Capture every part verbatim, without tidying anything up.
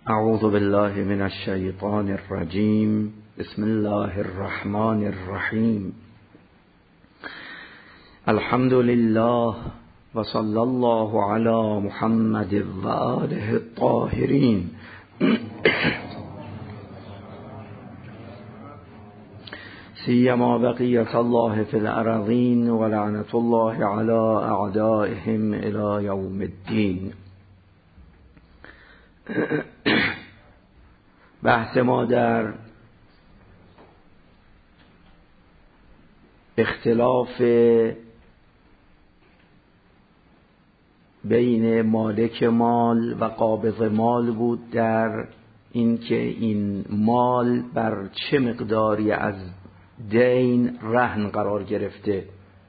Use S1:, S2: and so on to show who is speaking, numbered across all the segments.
S1: اعوذ بالله من الشیطان الرجیم. بسم الله الرحمن الرحیم. الحمد لله و صلی الله علی محمد و آله الطاهرین. سیما بقیت الله فی الارضین و لعنت الله علی اعدائهم الی یوم الدین. بحث ما در اختلاف بین مالک مال و قابض مال بود، در اینکه این مال بر چه مقداری از دین رهن قرار گرفته.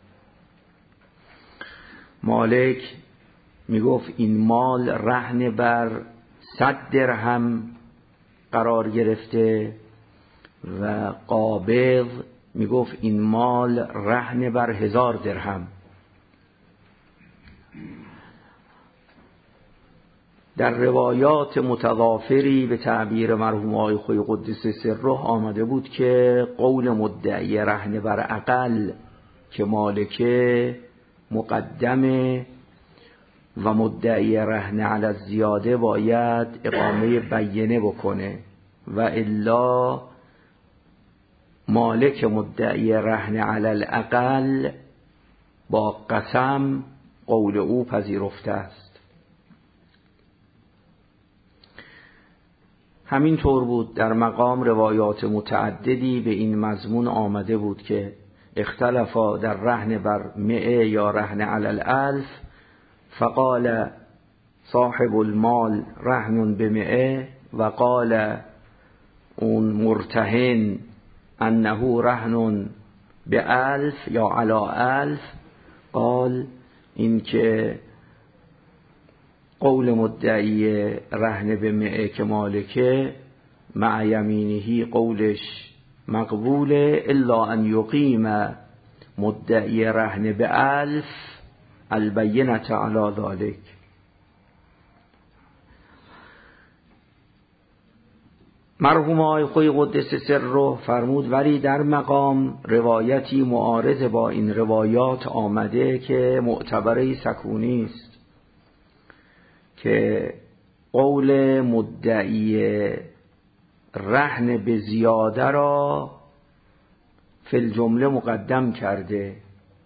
S1: مالک میگفت این مال رهن بر صد درهم قرار گرفته و قابض میگفت این مال رهن بر هزار درهم. در روایات متضافری به تعبیر مرحوم آقای خویی قدس سره آمده بود که قول مدعی رهن بر اقل که مالکه مقدمه و مدعی رهن علی الزیاده باید اقامه بینه بکنه و الا مالک مدعی رهن علی الاقل با قسم قول او پذیرفته است. همین طور بود در مقام روایات متعددی به این مضمون آمده بود که اختلافا در رهن بر مئه یا رهن علی الالف، فقال صاحب المال رهن بمئه و قال اون مرتهن انه رهن به الف یا علا الف. قال این که قول مدعی رهن به مئه که مالکه مع یمینهی قولش مقبوله الا ان یقیم مدعی رهن به الف البینه علی ذلک. مرحوم آقای خویی قدس سره فرمود ولی در مقام روایتی معارض با این روایات آمده که معتبره سکونی است که قول مدعی رهن به زیاده را فی الجمله مقدم کرده.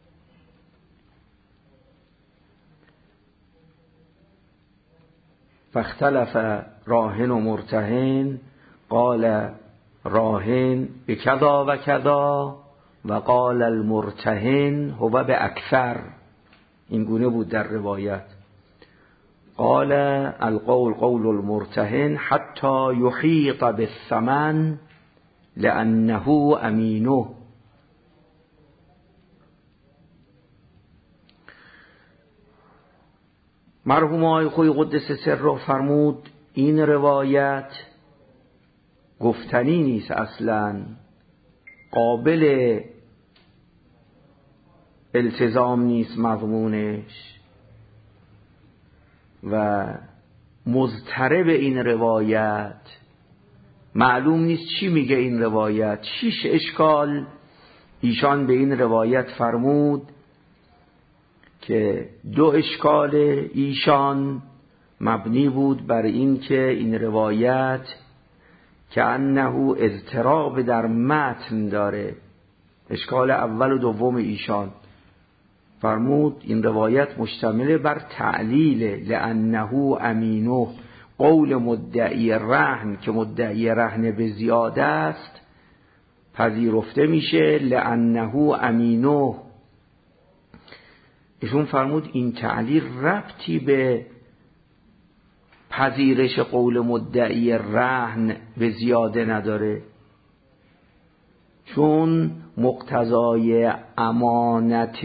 S1: فاختلف راهن و مرتهن، قال راهن به کذا و کذا و قال المرتهن هو به اکثر. این گونه بود در روایت. قال القول قول المرتهن حتی یحیط بالثمن لانه امینه. مرحوم آقای خویی قدس سره فرمود این روایت گفتنی نیست، اصلا قابل التزام نیست مضمونش و مضطرب این روایت معلوم نیست چی میگه این روایت. شش اشکال ایشان به این روایت فرمود که دو اشکال ایشان مبنی بود بر این که این روایت که انه اضطراب در متن داره. اشکال اول و دوم ایشان فرمود این روایت مشتمل بر تعلیل لانه امینه. قول مدعی رهن که مدعی رهن به زیاده است پذیرفته میشه لانه امینه. ایشون فرمود این تعلیل ربطی به پذیرش قول مدعی رهن به زیاده نداره، چون مقتضای امانت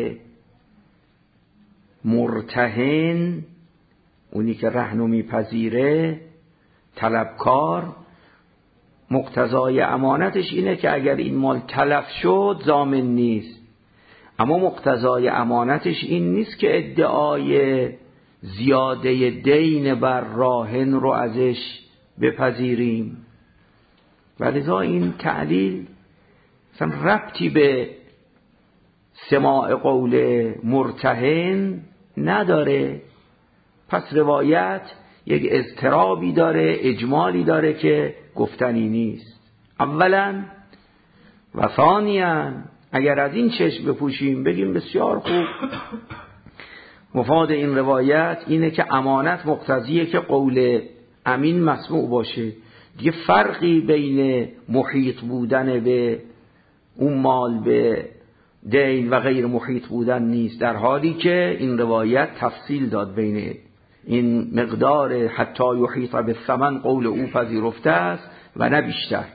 S1: مرتهن اونی که رهنو میپذیره طلبکار مقتضای امانتش اینه که اگر این مال تلف شد ضامن نیست، اما مقتضای امانتش این نیست که ادعای زیاده دین بر راهن رو ازش بپذیریم. ولذا این تعلیل اصلا ربطی به سماع قول مرتهن نداره. پس روایت یک اضطرابی داره، اجمالی داره که گفتنی نیست. اولا و ثانیاً اگر از این چشم بپوشیم بگیم بسیار خوب، مفاد این روایت اینه که امانت مقتضیه که قول امین مسموع باشه. دیگه فرقی بین محیط بودن به اون مال به دین و غیر محیط بودن نیست، در حالی که این روایت تفصیل داد بین این مقدار حتی یحیط بالثمن قول او پذیرفته است و نه بیشتر.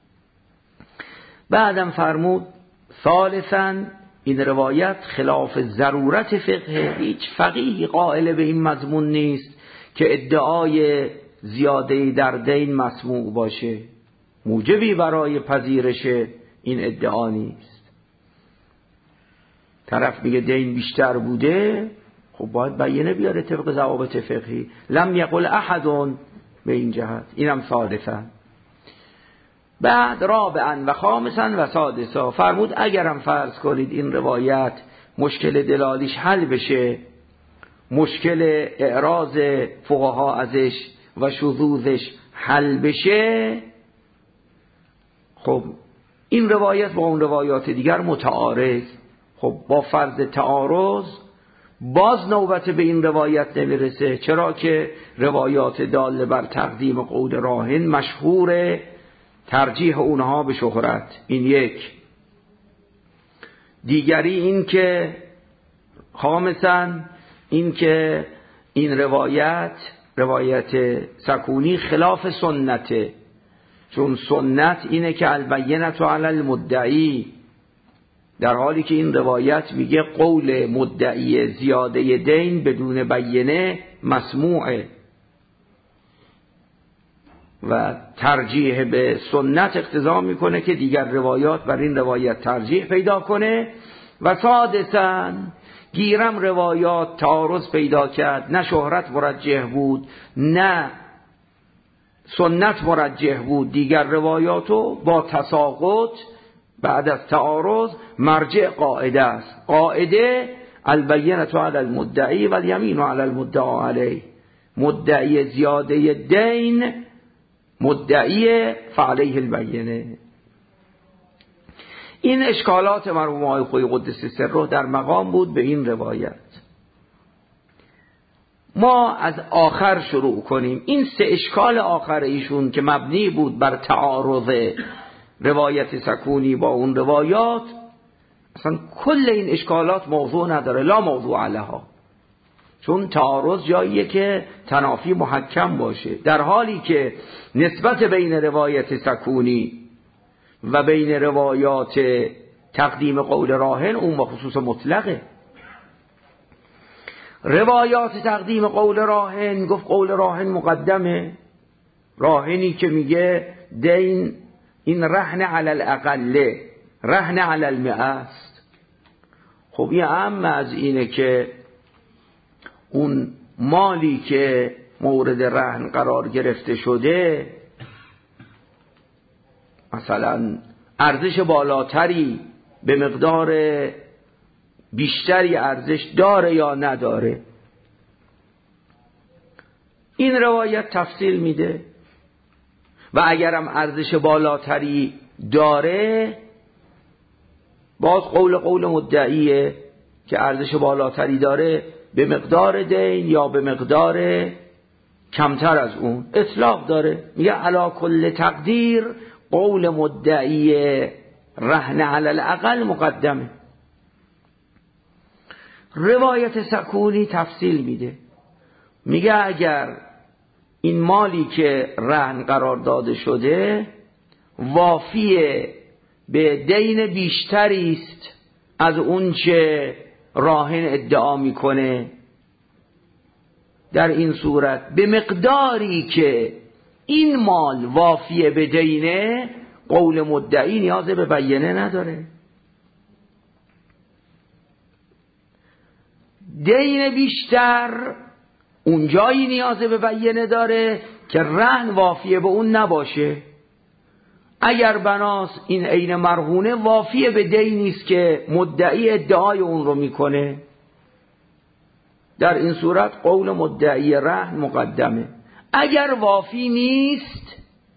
S1: بعدم فرمود ثالثاً این روایت خلاف ضرورت فقه. هیچ فقیهی قائل به این مضمون نیست که ادعای زیاده در دین مسموع باشه، موجبی برای پذیرش این ادعا نیست. طرف میگه دین بیشتر بوده، خب باید بیانه بیاره طبق ضوابط فقهی. لم یقل احد به این جهت. اینم ثالثاً. بعد رابعاً و خامساً و سادساً فرمود اگرم فرض کنید این روایت مشکل دلالیش حل بشه، مشکل اعراض فقها ازش و شذوذش حل بشه، خب این روایت با اون روایات دیگر متعارض. خب با فرض تعارض باز نوبت به این روایت نمیرسه، چرا که روایات داله بر تقدیم قول راهن مشهوره، ترجیح اونها به شهرت. این یک. دیگری این که خامساً این که این روایت روایت سکونی خلاف سنته، چون سنت اینه که البینة علی المدعی، در حالی که این روایت میگه قول مدعی زیاده دین بدون بینه مسموعه و ترجیح به سنت اقتضا میکنه که دیگر روایات بر این روایت ترجیح پیدا کنه. و سادساً گیرم روایات تعارض پیدا کرد، نه شهرت مرجح بود نه سنت مرجح بود، دیگر روایاتو با تساقط بعد از تعارض مرجع قاعده است. قاعده البینة علی المدعی و الیمین علی المدعا علیه. مدعی زیاده دین مدعی فعلیه البینه. این اشکالات مرحوم آقای خویی قدس سره در مقام بود به این روایت. ما از آخر شروع کنیم. این سه اشکال آخر ایشون که مبنی بود بر تعارض روایت سکونی با اون روایات، اصلا کل این اشکالات موضوع نداره، لا موضوع علیها، چون تعارض جاییه که تنافی محکم باشه، در حالی که نسبت بین روایت سکونی و بین روایات تقدیم قول راهن اون بخصوص مطلقه. روایات تقدیم قول راهن گفت قول راهن مقدمه، راهنی که میگه دین این رهن علی الاقل، رهن علی المئه است. خب این اهم از اینه که اون مالی که مورد رهن قرار گرفته شده مثلا ارزش بالاتری به مقدار بیشتری ارزش داره یا نداره. این روایت تفصیل میده و اگرم ارزش بالاتری داره باز قول قول مدعیه که ارزش بالاتری داره به مقدار دین یا به مقدار کمتر از اون. اطلاق داره، میگه علی کل تقدیر قول مدعی رهن علی الاقل مقدمه. روایت سکونی تفصیل میده، میگه اگر این مالی که رهن قرار داده شده وافیه به دین بیشتری است از اون چه راهن ادعا میکنه، در این صورت به مقداری که این مال وافیه به دینه قول مدعی نیاز به بیانه نداره. دین بیشتر اونجایی نیاز به بیانه داره که رهن وافیه به اون نباشه. اگر بناس این عین مرهونه وافیه به دینی است که مدعی ادعای اون رو میکنه، در این صورت قول مدعی رهن مقدمه. اگر وافی نیست،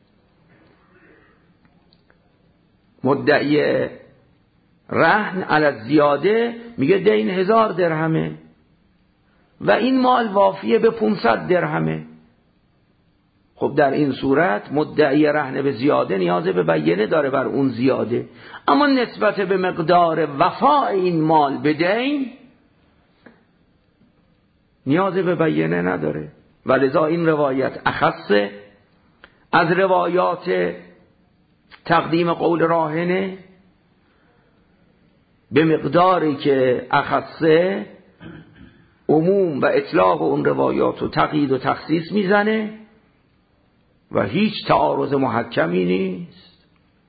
S1: مدعی رهن علی زیاده میگه دین هزار درهمه و این مال وافیه به پانصد درهمه. خب در این صورت مدعی رهن به زیاده نیاز به بیانه داره بر اون زیاده، اما نسبت به مقدار وفا این مال به دین نیاز به بیانه نداره. ولذا این روایت اخصه از روایات تقدیم قول راهنه، به مقداری که اخصه عموم و اطلاق اون روایات و تقیید و تخصیص میزنه و هیچ تعارض محکمی نیست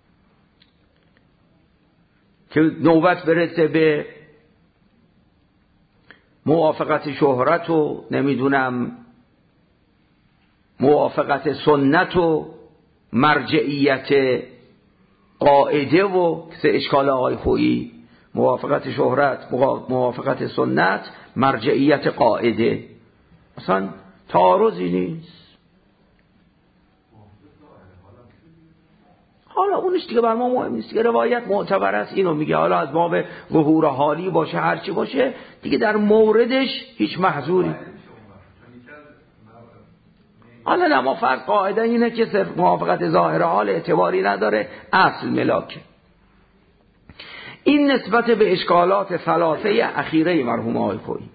S1: که نوبت برسه به موافقت شهرت و نمیدونم موافقت سنت و مرجعیت قاعده و سه اشکال آقای خویی، موافقت شهرت، موافقت سنت، مرجعیت قاعده، اصلا تعارضی نیست. حالا اونش دیگه بر ما مهم نیست که روایت معتبر است اینو میگه، حالا از باب ظهور حالی باشه هرچی باشه دیگه در موردش هیچ محظوری. حالا نه، ما فرق قاعده اینه که صرف موافقت ظاهر حال اعتباری نداره، اصل ملاکه. این نسبت به اشکالات ثلاثه اخیره مرحوم آقای خویی.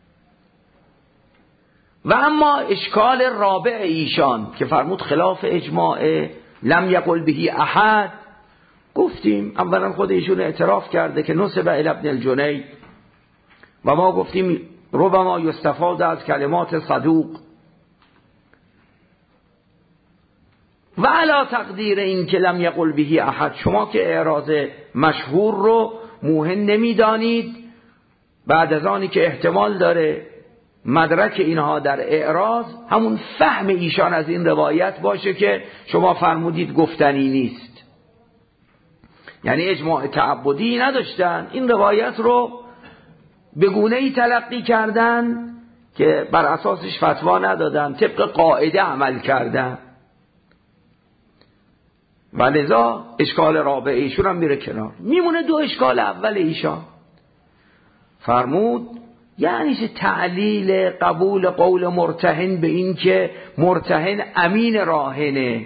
S1: و اما اشکال رابع ایشان که فرمود خلاف اجماع لم یقل بهی احد، گفتیم اولا خود ایشون اعتراف کرده که نسب الی ابن الجنید و ما گفتیم ربما یستفاد از کلمات صدوق و علا تقدیر این که لم یقل بهی احد. شما که اعراض مشهور رو موهن نمیدانید، بعد از آنی که احتمال داره مدرک اینها در اعراض همون فهم ایشان از این روایت باشه که شما فرمودید گفتنی نیست، یعنی اجماع تعبدی نداشتن، این روایت رو به گونه‌ای تلقی کردن که بر اساسش فتوا ندادن، طبق قاعده عمل کردن و لذا اشکال رابع ایشون هم میره کنار. میمونه دو اشکال اول ایشان. فرمود یعنی چه تعلیل قبول قول مرتهن به این که مرتهن امین راهنه؟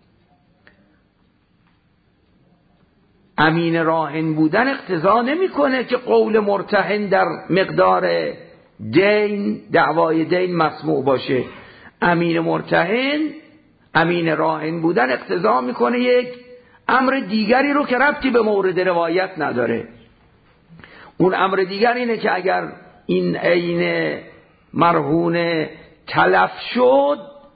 S1: امین راهن بودن اقتضا نمیکنه که قول مرتهن در مقدار دین، دعوای دین مسموع باشه. امین مرتهن، امین راهن بودن اقتضا میکنه یک امر دیگری رو که ربطی به مورد روایت نداره. اون امر دیگر اینه که اگر این عین مرهون تلف شد،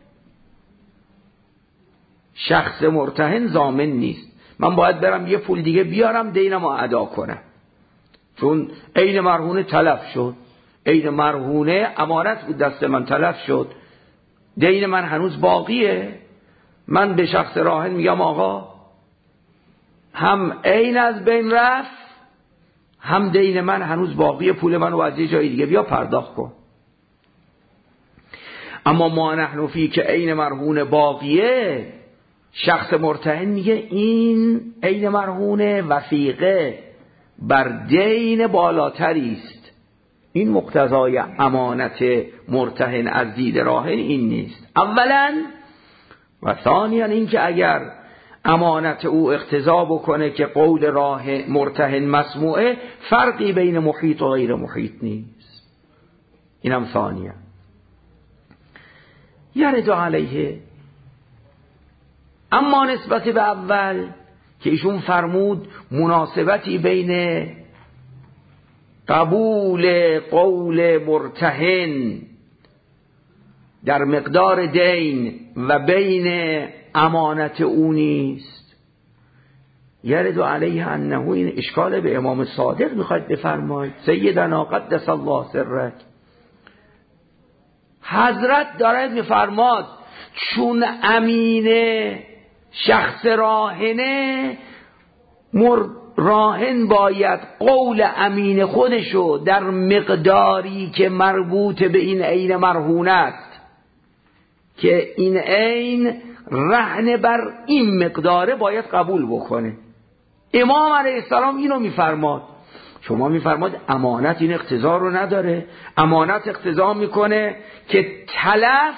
S1: شخص مرتهن ضامن نیست. من باید برم یه پول دیگه بیارم دینمو ادا کنم، چون عین مرهون تلف شد، عین مرهونه امانت بود دست من تلف شد، دین من هنوز باقیه. من به شخص راهن میگم آقا هم عین از بین رفت، هم دین من هنوز باقیه، پول منو از یه جای دیگه بیا پرداخت کن. اما ما نحن فی که عین مرهون باقیه، شخص مرتهن میگه این عین مرهون وثیقه بر دین بالاتری است، این مقتضای امانت مرتهن از دید راهن این نیست. اولا و ثانیا این که اگر امانت او اقتضا بکنه که قول راه مرتهن مسموعه، فرقی بین محیط و غیر محیط نیست. اینم ثانیا. یرد علیه. اما نسبت به اول که ایشون فرمود مناسبتی بین قبول قول مرتهن در مقدار دین و بین امانت او نیست، یرد علیه انه، این اشکال به امام صادق میخواید بفرمایید. سیدنا قدس الله سرک، حضرت دارد میفرماد چون امینه شخص راهنه، مر راهن باید قول امین خودشو در مقداری که مربوط به این عین مرهون است که این عین رهن بر این مقداره باید قبول بکنه. امام علیه السلام اینو میفرماد. شما میفرماد امانت این اقتضا رو نداره. امانت اقتضا میکنه که تلف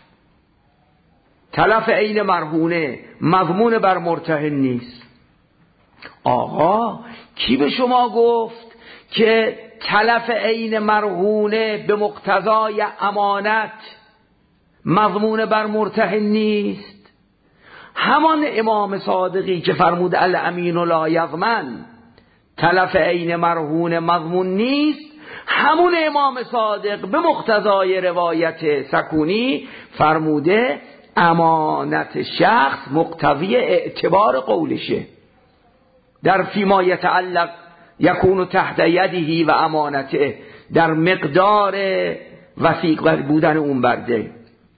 S1: تلف عین مرهونه مضمون بر مرتهن نیست. آقا کی به شما گفت که تلف عین مرهونه به مقتضای امانت مضمون بر مرتهن نیست؟ همان امام صادقی که فرمود الامین لا یضمن، تلف عین مرهون مضمون نیست، همون امام صادق به مقتضای روایت سکونی فرموده امانت شخص مقتضی اعتبار قولشه در فیما یتعلق یکون تحت یدهی و امانته، در مقدار وثیق بودن اون برده.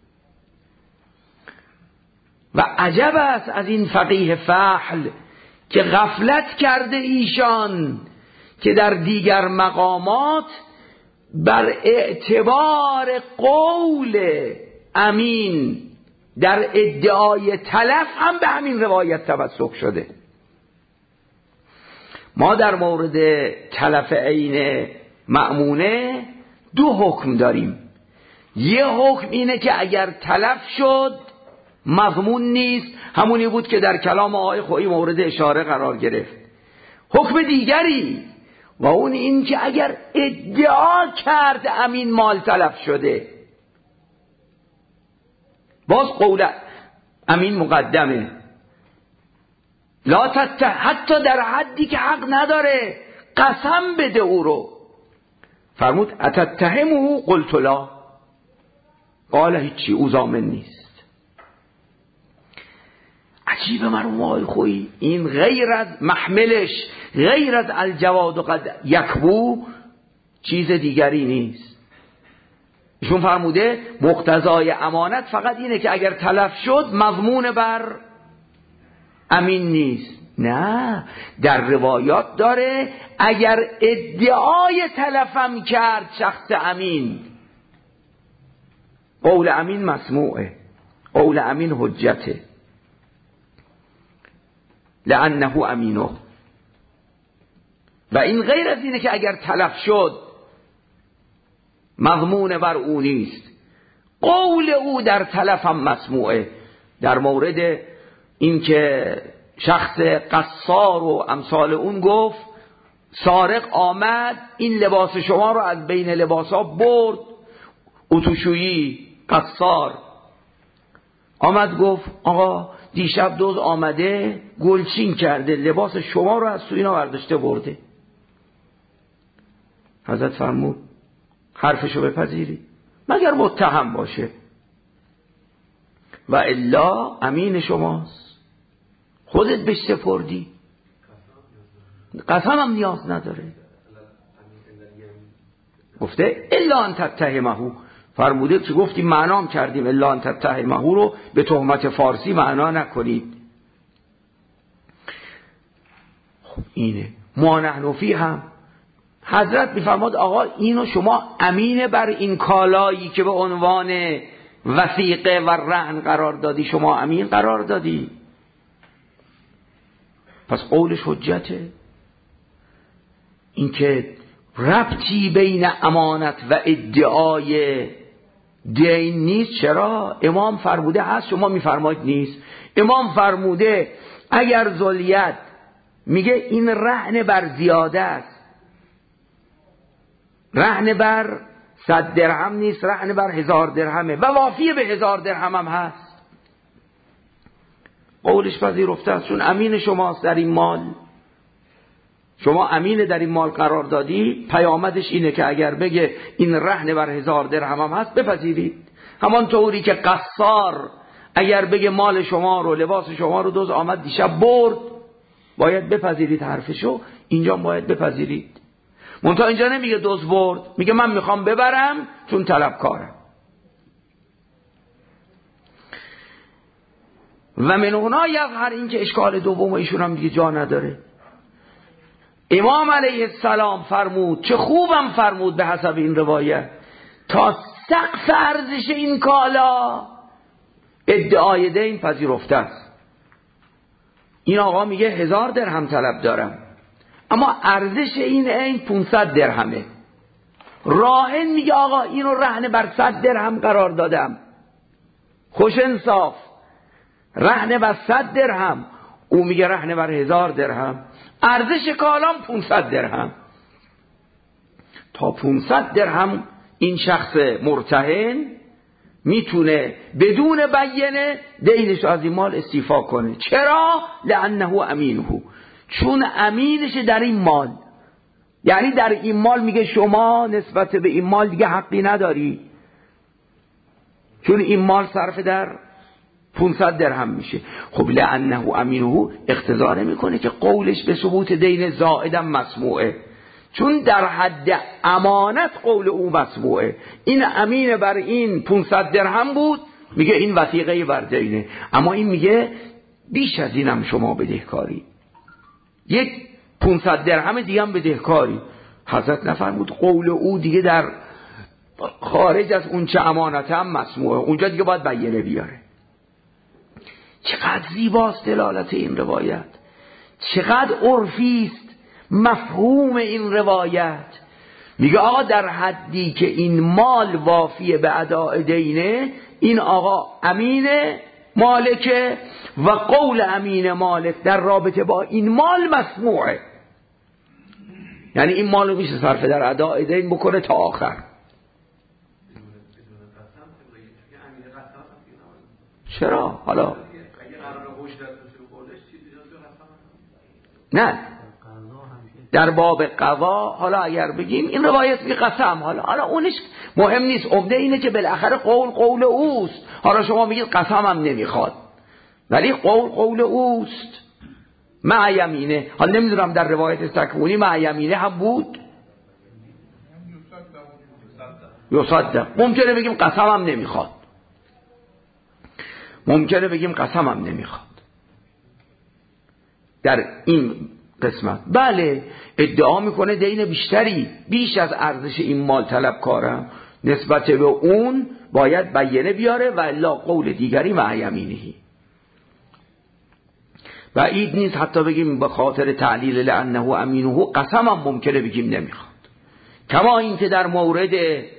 S1: و عجب است از این فقیه فحل که غفلت کرده ایشان که در دیگر مقامات بر اعتبار قول امین در ادعای تلف هم به همین روایت توسق شده. ما در مورد تلف عین مأمونه دو حکم داریم. یه حکم اینه که اگر تلف شد مضمون نیست، همونی بود که در کلام آقای خویی مورد اشاره قرار گرفت. حکم دیگری و اون این که اگر ادعا کرد امین مال تلف شده، باز قول امین مقدمه، لا تت... حتی در حدی که حق نداره قسم بده او رو. فرمود اتتهمه قلت لا، قال هیچی، او ضامن نیست. عجیب مرحوم آقای خویی این غیر از محملش، غیر از الجواد و قد یکبو چیز دیگری نیست. ایشون فرموده مقتضای امانت فقط اینه که اگر تلف شد مضمون بر امین نیست. نه، در روایات داره اگر ادعای تلفم کرد شخص امین، قول امین مسموعه، قول امین حجته، لأنه امینه. و این غیر از اینه که اگر تلف شد مضمون بر او نیست، قول او در تلف هم مسموعه. در مورد این که شخص قصار و امثال اون گفت سارق آمد این لباس شما رو از بین لباسا برد، اتوشویی قصار آمد گفت آقا دیشب دوز آمده گلچین کرده لباس شما رو از تو اینا برداشته برده. حضرت فرمود حرفشو بپذیری مگر متهم باشه و الا امین شماست، خودت بهش سپردی، قسم هم نیاز نداره. گفته الا ان تتهمه، فرموده که گفتیم معنام کردیم الا ان تتهمه رو به تهمت فارسی معنا نکنید. خب اینه ما نحن فی هم. حضرت میفرماد آقا اینو شما امین بر این کالایی که به عنوان وثیقه و رهن قرار دادی، شما امین قرار دادی، پس قولش حجته. این که ربطی بین امانت و ادعای دین نیست. چرا؟ امام فرموده هست، شما میفرمایید نیست. امام فرموده اگر ذلیت میگه این رهن بر زیاده است، رهن بر صد درهم نیست، رهن بر هزار درهمه و وافیه به هزار درهم هم هست، قولش پذیرفته است چون امین شماست در این مال، شما امین در این مال قرار دادی، پیامدش اینه که اگر بگه این رهن بر هزار درهم هم هست بپذیرید. همان طوری که قصار اگر بگه مال شما رو لباس شما رو دوز آمد دیشب برد باید بپذیرید حرفشو، اینجا باید بپذیرید. منتها اینجا نمیگه دوز برد، میگه من میخوام ببرم چون طلبکارم. و من هنا یظهر این که اشکال دوم ایشون هم دیگه جا نداره. امام علیه السلام فرمود، چه خوبم فرمود به حسب این روایت، تا سقف ارزش این کالا ادعای دین پذیرفته است. این آقا میگه هزار درهم طلب دارم، اما ارزش این عین پانصد درهمه. راهن میگه آقا اینو رهن بر صد درهم قرار دادم، خوش انصاف، رهن بر صد درهم، او میگه رهن بر هزار درهم، ارزش کالام پانصد درهم. تا پانصد درهم این شخص مرتهن میتونه بدون بیانه دینش از این مال استیفا کنه. چرا؟ لانه امینه، چون امینش در این مال. یعنی در این مال میگه شما نسبت به این مال دیگه حقی نداری، چون این مال صرف در پانصد درهم میشه. خب لانه امینه اقتضا نمیکنه که قولش به ثبوت دین زائدم مسموعه، چون در حد امانت قول او مسموعه. این امین بر این پانصد درهم بود، میگه این وثیقه بر دینه، اما این میگه بیش از اینم شما بدهکاری، یک پانصد درهم دیگه هم بدهکاری. حضرت نفرمود قول او دیگه در خارج از اون چه امانت هم مسموعه، اونجا دیگه باید بیانه بیاره. چقدر زیباست دلالت این روایت، چقدر عرفی است مفهوم این روایت. میگه آقا در حدی که این مال وافیه به اداء دینه، این آقا امین مالکه و قول امین مالک در رابطه با این مال مسموعه. یعنی این مال رو میشه صرف در اداء دین بکنه تا آخر. چرا؟ حالا نه در باب قضا حالا اگر بگیم این روایت بی قسم، حالا حالا اونش مهم نیست، عمده اینه که بالاخره قول قول اوست. حالا شما میگید قسم هم نمیخواد، ولی قول قول اوست مع یمینه. حالا نمیدونم در روایت تکوینی مع یمینه هم بود، یصدق. ممکنه بگیم قسم هم نمیخواد، ممکنه بگیم قسم هم نمیخواد در این قسمت. بله ادعا میکنه دین بیشتری، بیش از ارزش این مال طلب کارم، نسبت به اون باید بیانه بیاره و الا قول دیگری مع یمینه. بعید نیست حتی بگیم به خاطر تعلیل لانه امینه قسم هم ممکنه بگیم نمیخواد. کما این که در مورد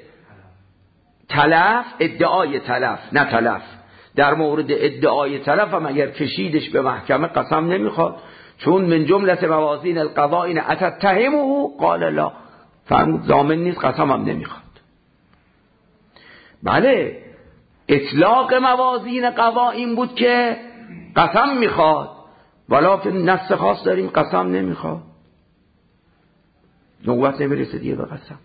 S1: تلف، ادعای تلف نه تلف، در مورد ادعای تلف هم اگر کشیدش به محکمه قسم نمیخواد، چون من جملت موازین القضاء این اتتهمه قال لا، فرمود ضامن نیست، قسم هم نمیخواد. بله اطلاق موازین قضا این بود که قسم میخواد، ولکن نص خاص داریم قسم نمیخواد، نوبت نمیرسه دیگه به قسم.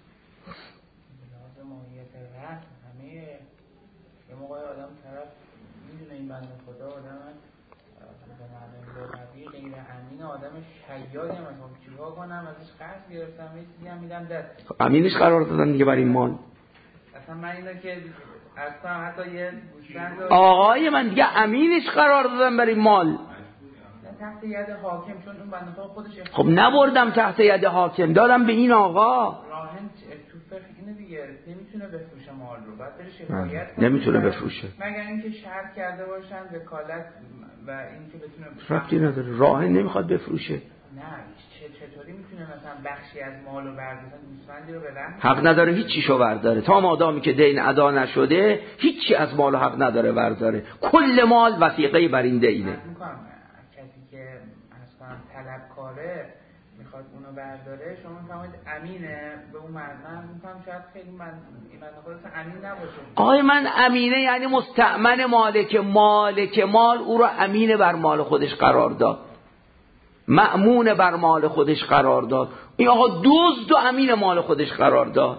S2: شیادی هم از هم چیکار کنم، ازش قرض گرفتم یه چیزی هم میدم دست،
S1: امینش قرار دادن دیگه برای این مال.
S2: اصلا من اینو که اصلا حتی یه گوشتن
S1: آقای من دیگه امینش قرار دادن برای مال
S2: تحت ید حاکم، چون اون بنده خدا خودش
S1: خب نبردم تحت ید حاکم، دادم به این آقا.
S2: راهن تو فقه اینه دیگه، نمیتونه بفروشه مال رو، بعد بره شکایت کنه،
S1: نمیتونه بفروشه
S2: مگر اینکه شرط کرده باشن وکالت و اینکه بتونه.
S1: ربطی نداره، راهن نمیخواد بفروشه.
S2: نه چطوری میتونه مثلا بخشی از مالو برداره، گوسفندی رو به رهن
S1: حق نداره هیچ چیشو برداره، تا مادامی که دین ادا نشده هیچی از مالو حق نداره برداره، کل مال وثیقه بر این دینه.
S2: کسی که اصلا طلبکاره میخواد اونو برداره، شما میفهمید امینه به اون معنی، میفهم شاید خیلی من ایمان خودت امین نباشه.
S1: آقای من امینه یعنی مستأمن مالک، مالک مال او رو امینه بر مال خودش قرار داد، مأمون بر مال خودش قرار داد. این آقا دزد و امین مال خودش قرار داد.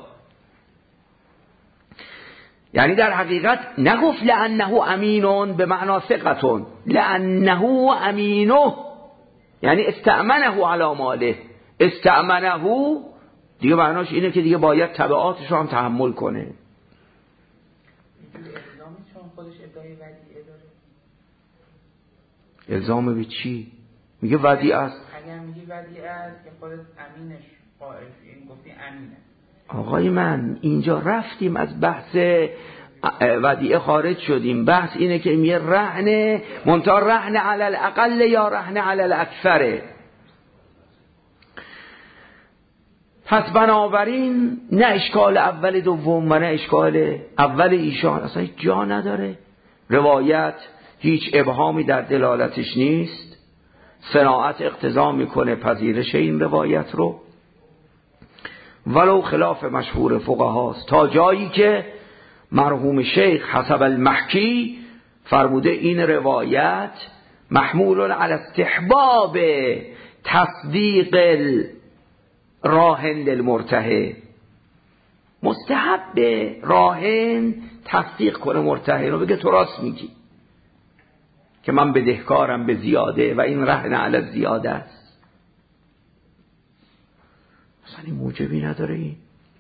S1: یعنی در حقیقت نگفت لانه امینون به معنا ثقتون، لانه امینه یعنی استأمنه علی ماله، استأمنه دیگه معناش اینه که دیگه باید تبعاتش رو هم تحمل کنه. الزام به چی؟ میگه ودیعه است.
S2: اگر میگی ودیعه است که خودت امینش قائل این گفتی امینه.
S1: آقای من اینجا رفتیم از بحث ودیعه خارج شدیم. بحث اینه که میگه رهن منتها رهن علی الاقل یا رهن علی الاکثره. پس بنابراین نه اشکال اول دوم و نه اشکال اول ایشان اصلا جا نداره. روایت هیچ ابهامی در دلالتش نیست. صناعت اقتضا میکنه پذیرش این روایت رو، ولو خلاف مشهور فقهاست، تا جایی که مرحوم شیخ حسب المحکی فرموده این روایت محمول علی استحباب تصدیق راهن للمرتهن، مستحب راهن تصدیق کنه مرتهن رو، بگه تو راست میگی که من بدهکارم به زیاده و این رهن علی زیاده است. اصلا این موجبی نداره. این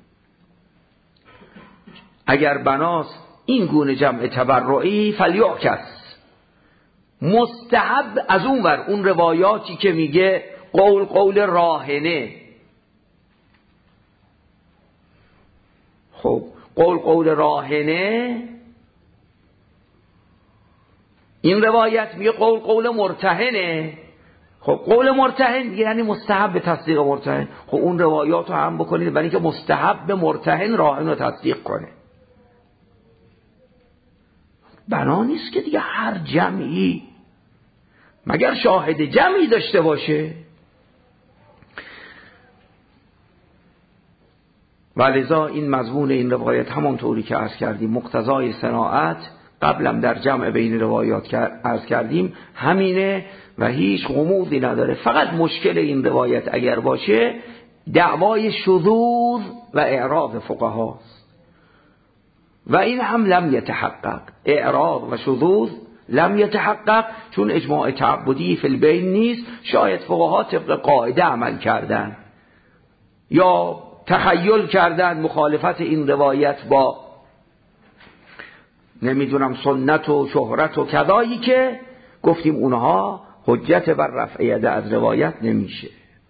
S1: اگر بناس این گونه جمع تبرعی فلیعکس، مستحب از اون ور اون روایاتی که میگه قول قول راهنه، خب قول قول راهنه، این روایت میگه قول قول مرتهنه. خب قول مرتهن یعنی مستحب به تصدیق مرتهن. خب اون روایات رو هم بکنید برای اینکه مستحب به مرتهن راهن رو تصدیق کنه. بنا نیست که دیگه هر جمعی مگر شاهد جمعی داشته باشه. ولذا این مضمون این روایت همانطوری که عرض کردیم مقتضای صناعت، قبلم در جمع بین روایات عرض کردیم همینه و هیچ غموضی نداره. فقط مشکل این روایت اگر باشه دعوای شذوذ و اعراض فقهاست و این هم لم یتحقق. اعراض و شذوذ لم یتحقق چون اجماع تعبدی فی البین نیست. شاید فقها طبق قاعده عمل کردن یا تخیل کردن مخالفت این روایت با نمیدونم سنت و شهرت و کذایی که گفتیم اونها حجت بر رفع یده از روایت نمیشه.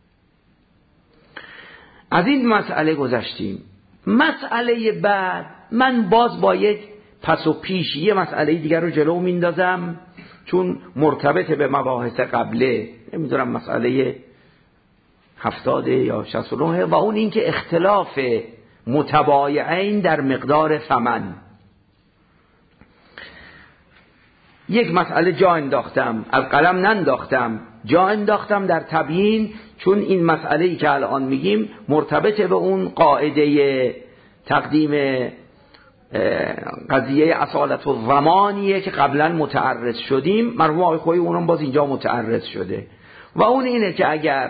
S1: از این مسئله گذشتیم. مسئله بعد من باز با یک پس و پیش یه مسئله دیگر رو جلو میندازم چون مرتبط به مباحث قبله، نمیدونم مسئله هفتاده یا شصت و نه، و اون این که اختلاف متبایعین در مقدار ثمن. یک مسئله جا انداختم، از قلم ننداختم، جا انداختم در تبیین، چون این مسئله‌ای که الان میگیم مرتبط به اون قاعده تقدیم قضیه اصالت و زمانیه که قبلا متعرض شدیم. مرحوم آقای خویی اونم باز اینجا متعرض شده و اون اینه که اگر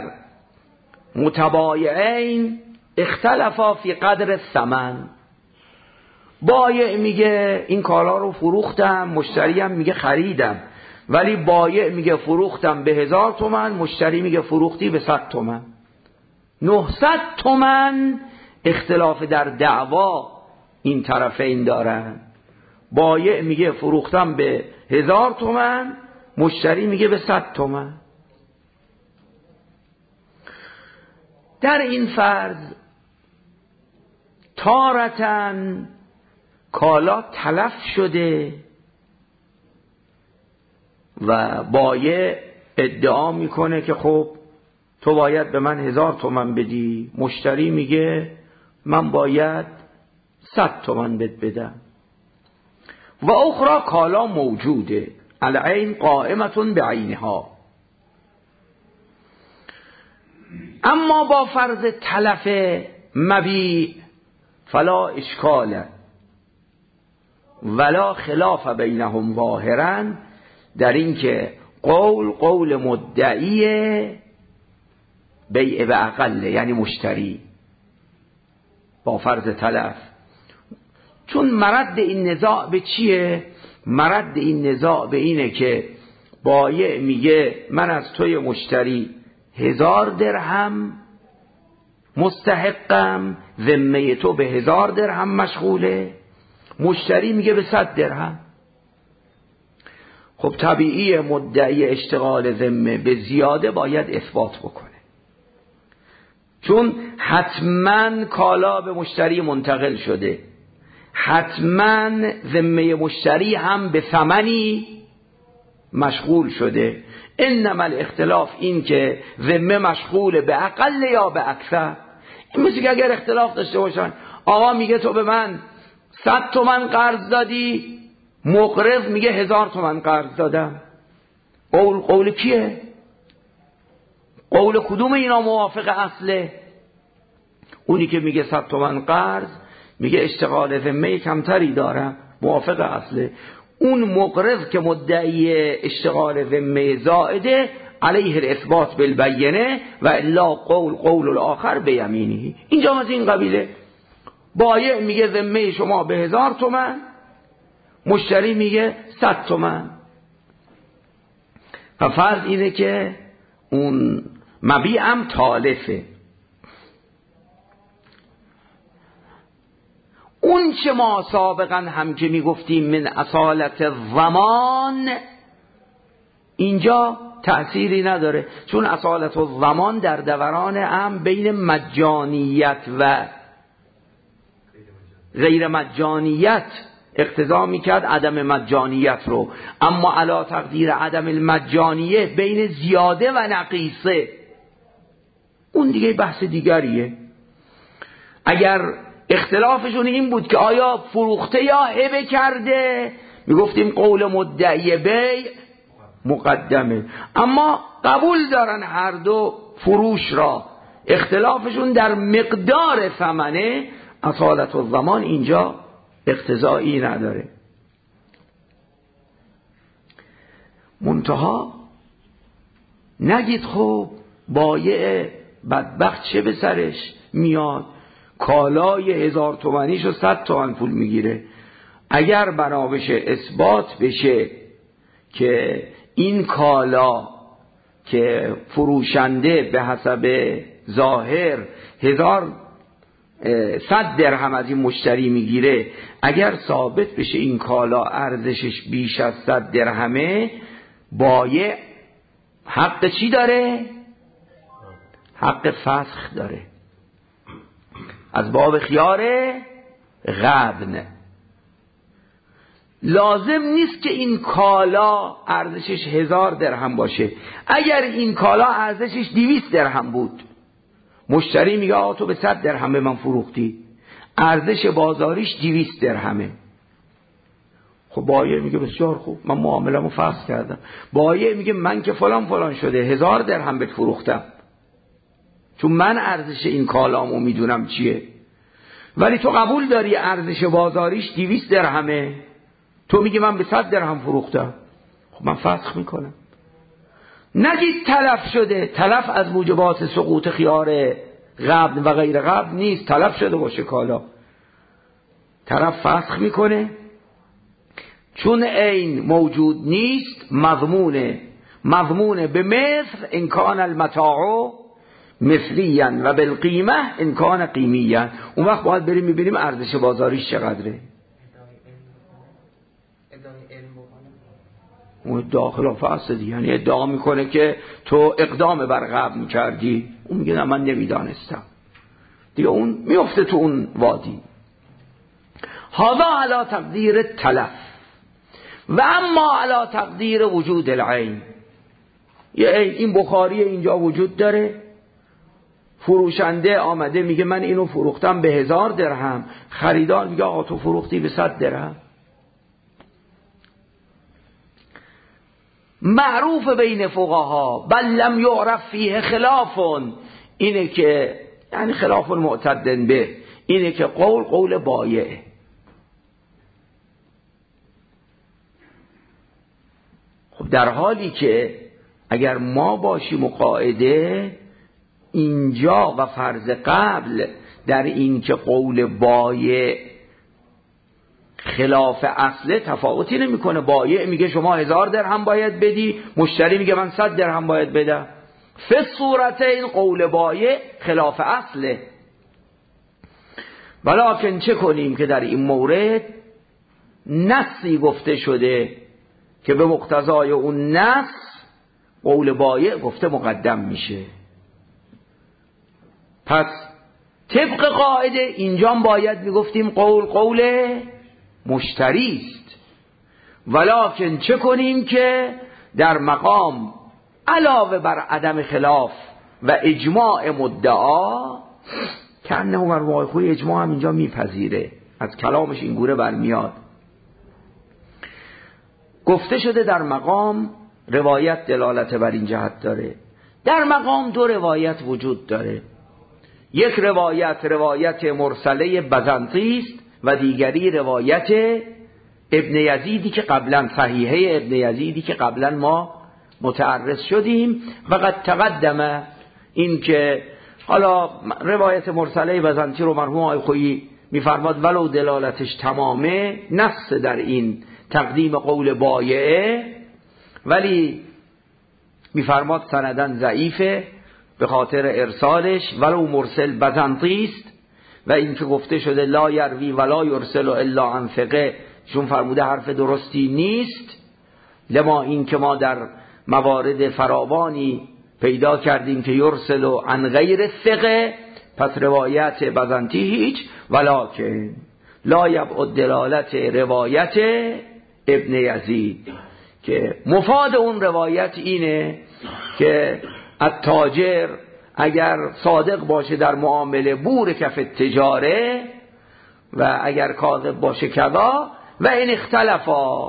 S1: متبایعین اختلافا فی قدر الثمن، بایع میگه این کالا رو فروختم، مشتری هم میگه خریدم، ولی بایع میگه فروختم به هزار تومن، مشتری میگه فروختی به صد تومن، نهصد تومن اختلاف در دعوا این طرفین دارن. بایع میگه فروختم به هزار تومن، مشتری میگه به صد تومن. در این فرض تارتن کالا تلف شده و بایع ادعا میکنه که خب تو باید به من هزار تومن بدی، مشتری میگه من باید صد تومن بد بدم. و اخرى کالا موجوده العین قائمتون به عینها، اما با فرض تلف مبیع فلا اشکاله ولا خلاف بینهم ظاهرا، در این که قول قول مدعیه بیع به اقله، یعنی مشتری با فرض تلف. چون مرد این نزاع به چیه؟ مرد این نزاع به اینه که بایع میگه من از توی مشتری هزار درهم مستحقم، ذمه تو به هزار درهم مشغوله، مشتری میگه به صد درهم. خب طبیعی مدعی اشتغال ذمه به زیاده باید اثبات بکنه، چون حتما کالا به مشتری منتقل شده، حتما ذمه مشتری هم به ثمنی مشغول شده. انما الاختلاف این که ذمه مشغول به اقل یا به اکثر. این مثل که اگر اختلاف داشته باشن، آقا میگه تو به من صد تومن قرض دادی، مقرض میگه هزار تومن قرض دادم، قول قول کیه؟ قول کدوم اینا موافق اصله؟ اونی که میگه صد تومن قرض میگه اشتغال ذمه کمتری دارم، موافق اصله. اون مقرض که مدعی اشتغال ذمه زائده علیه الاثبات بالبینه و الا قول قول الاخر بیمینی. اینجا از این قبیله. بایع میگه ذمه شما به هزار تومن، مشتری میگه صد تومن. و فرض اینه که اون مبیعم تالفه. اون چه ما سابقا هم که میگفتیم من اصالت زمان، اینجا تأثیری نداره، چون اصالت الضمان در دوران هم بین مجانیت و غیر مجانیت اقتضا میکرد عدم مجانیت رو، اما علا تقدیر عدم المجانیه بین زیاده و نقیصه اون دیگه بحث دیگریه. اگر اختلافشون این بود که آیا فروخته یا هبه کرده، میگفتیم قول مدعی بیع مقدمه، اما قبول دارن هر دو فروش را، اختلافشون در مقدار ثمنه، اصالت الضمان اینجا اقتضایی نداره. منتها نگید خب بایع بدبخت چه به سرش میاد، کالای هزار تومنیشو صد تومن پول میگیره. اگر بنا بشه اثبات بشه که این کالا که فروشنده به حسب ظاهر هزار صد درهم از این مشتری میگیره، اگر ثابت بشه این کالا ارزشش بیش از صد درهمه، بایع حق چی داره؟ حق فسخ داره، از باب خیار غبن. لازم نیست که این کالا ارزشش هزار درهم باشه. اگر این کالا ارزشش دویست درهم بود، مشتری میگه آقا تو به صد درهم به من فروختی، ارزش بازاریش دویست درهمه. خب بایع میگه بسیار خوب، من معامله‌مو فسخ کردم. بایع میگه من که فلان فلان شده هزار درهم بهت فروختم، چون من ارزش این کالامو میدونم چیه، ولی تو قبول داری ارزش بازاریش دویست درهمه، تو میگی من به صد درهم فروختم، خب من فسخ میکنم. نگید تلف شده، تلف از موجبات سقوط خیار غبن و غیر غبن نیست، تلف شده باشه کالا، طرف فسخ میکنه، چون عین موجود نیست مضمونه، مضمونه به مثل انکان المتاع مثلیا و بالقیمه انکان قیمیا. اون وقت باید بریم میبینیم ارزش بازاریش چقدره. اون داخل فاسد، یعنی ادعا میکنه که تو اقدام بر غبن میکردی، اون میگه نه من نمیدانستم، دیگه اون میفته تو اون وادی. هذا علی تقدیر تلف و اما علی تقدیر وجود العین. یه این بخاری اینجا وجود داره، فروشنده آمده میگه من اینو فروختم به هزار درهم، خریدار میگه آقا تو فروختی به صد درهم. معروف بین فقها بل لم یعرف فیه خلاف، اینه که یعنی خلاف معتد به، اینه که قول قول بایع. خب در حالی که اگر ما باشیم و قاعده اینجا و فرض قبل در این که قول بایع خلاف اصله تفاوتی نمیکنه. بایع میگه شما هزار درهم باید بدی، مشتری میگه من صد درهم باید بدم. فی صورتین قول بایع خلاف اصله. ولکن چه کنیم که در این مورد نصی گفته شده که به مقتضای اون نص قول بایع گفته مقدم میشه. پس طبق قاعده اینجا باید میگفتیم قول قول مشتری است، ولکن چه کنیم که در مقام علاوه بر عدم خلاف و اجماع مدعا که انه مرموهای خوی اجماع هم اینجا میپذیره، از کلامش این گوره برمیاد. گفته شده در مقام روایت دلالت بر این جهت داره. در مقام دو روایت وجود داره، یک روایت روایت مرسله بزنطی است و دیگری روایت ابن یزیدی که قبلا صحیحه ابن یزیدی که قبلا ما متعرض شدیم. و قد تقدم این که حالا روایت مرسله بزنطی رو مرحوم آقای خویی میفرماد ولو دلالتش تمامه، نص در این تقدیم قول بایعه، ولی میفرماد سندن ضعیفه به خاطر ارسالش، ولو مرسل بزنطی است. و این که گفته شده لا یروی ولا یرسل الا عن ثقه، چون فرموده حرف درستی نیست، لما این که ما در موارد فراوانی پیدا کردیم که یرسل عن غیر ثقه، پس روایت بزنطی هیچ، ولکن لا یبعد دلالت روایت ابن یزید که مفاد اون روایت اینه که التاجر اگر صادق باشه در معامله بور کف تجاره و اگر کاذب باشه کذا، و این اختلافا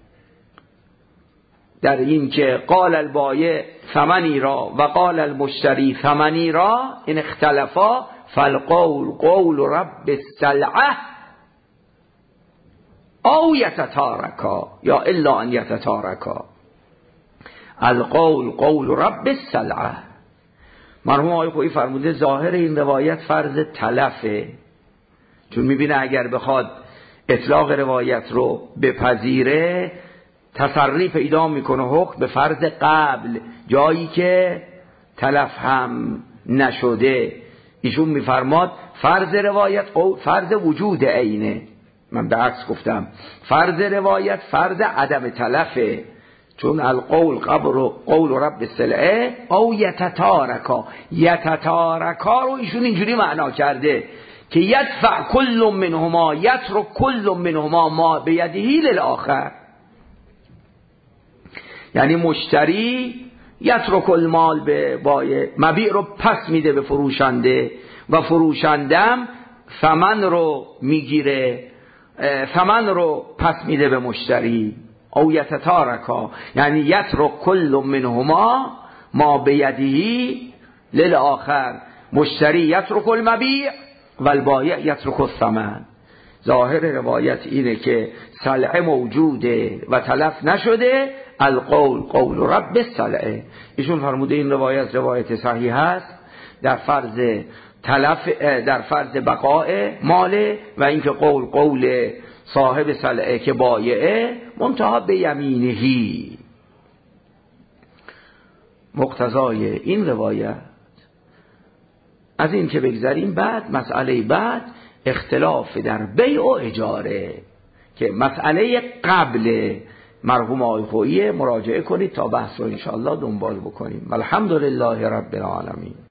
S1: در این که قال البایع ثمنی را و قال المشتری ثمنی را، این اختلافا فالقول قول رب السلعه او یتتارکا یا الا ان یتتارکا. القول قول رب السلعه. مرحوم آقای خویی فرموده ظاهر این روایت فرض تلفه، چون میبینه اگر بخواد اطلاق روایت رو بپذیره تسری پیدا میکنه حکم به فرض قبل، جایی که تلف هم نشده. ایشون میفرماد فرض روایت فرض وجود عینه، من به عکس گفتم فرض روایت فرض عدم تلفه، چون القول قبر قول رب السلعه او یتتارکا. یتتارکا رو ایشون اینجوری معنا کرده که یدفع کل منهما یترک کل منهما ما بیدهی للآخر، یعنی مشتری یترک المال به بایع، مبیع رو پس میده به فروشنده و فروشندم ثمن رو میگیره، ثمن رو پس میده به مشتری. او یتتارکا یعنی یترک کل منهما ما بیدهی للآخر، مشتری یترک المبیع و البایع یترک الثمن. ظاهر روایت اینه که سلعه موجوده و تلف نشده، القول قول رب السلعه. ایشون فرموده این روایت روایت صحیح است در فرض تلف، در فرض بقاء ماله، و اینکه قول قول صاحب سلعه که بایعه منتها به یمینهی. مقتضای این روایت از این که بگذاریم، بعد مسئله بعد اختلاف در بیع و اجاره که مسئله قبل مرحوم آقای خویی مراجعه کنید تا بحث رو انشاءالله دنبال بکنیم. الحمدلله رب العالمین.